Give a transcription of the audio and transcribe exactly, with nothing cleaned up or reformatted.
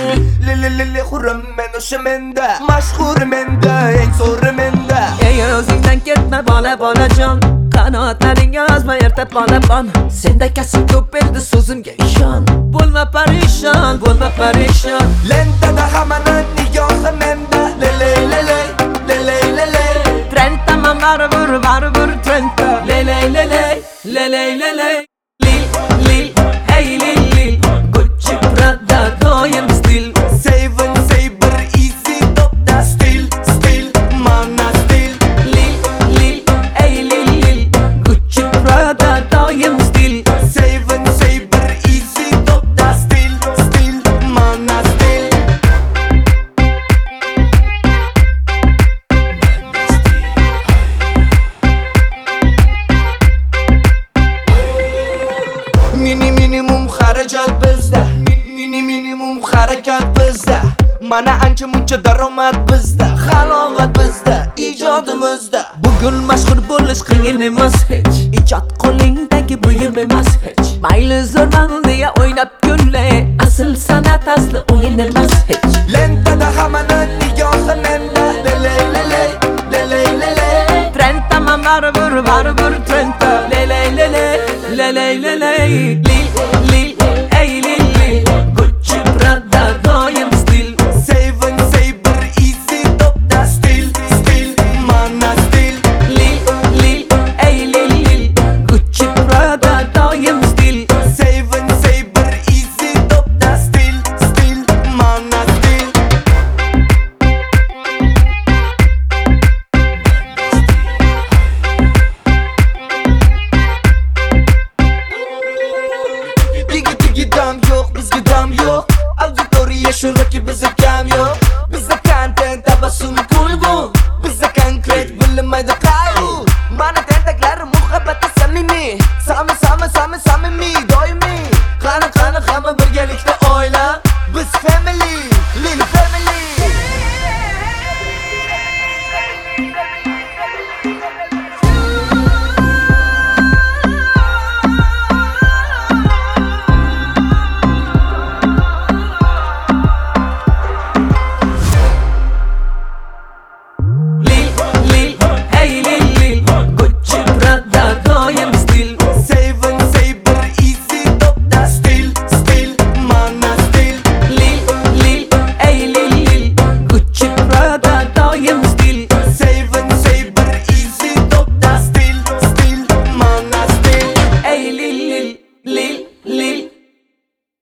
Lili lili xuram men o'sha menda, mashhur menda, eng zo'ri menda. Ey o'zingdan ketma bola bolajon, qanotlaringga yozma erta polapon. Senda kasb ko'p edi, so'zimga ishon. Bo'lma parishon, bo'lma parishon. Lentada hammaning nigohi menda. Lili lili lili lili. Trenta man baribir baribir trenta. Lili lili lili lili. Lil lil hey lil lil. Gucci Prada doim stil. Seven saber easy top da stil stil mana stil. Lil lil hey lil lil. Gucci Prada doim stil. Seven saber easy top da stil stil mana stil. Mini minimum xarajat bizda, mini minimum harakat bizda. Mana ancha muncha daromad bizda, halovat bizda, ijodimizda. Bugun mashhur bo'lish qiyin emas hech. Ijod qo'lingdagi buyum emas hech. Mayli zo'rman deya o'ynab kulma, asl san'at asli o'yin emas hech. Lentada hammaning nigohi menda. Lele lele lele lele. Trenta man baribir baribir trenta. Lele lele lele lele. Lil lil hey lil lil. Gucci Prada doim stil. Seven saber easy top da stil stil mana stil. Lil lil hey lil lil. Gucci Prada doim stil. Seven saber easy top da stil stil mana stil. Digi digi dam yo'q, bizga dam yo'q. Auditoriya shunaki bizga kam yo'q.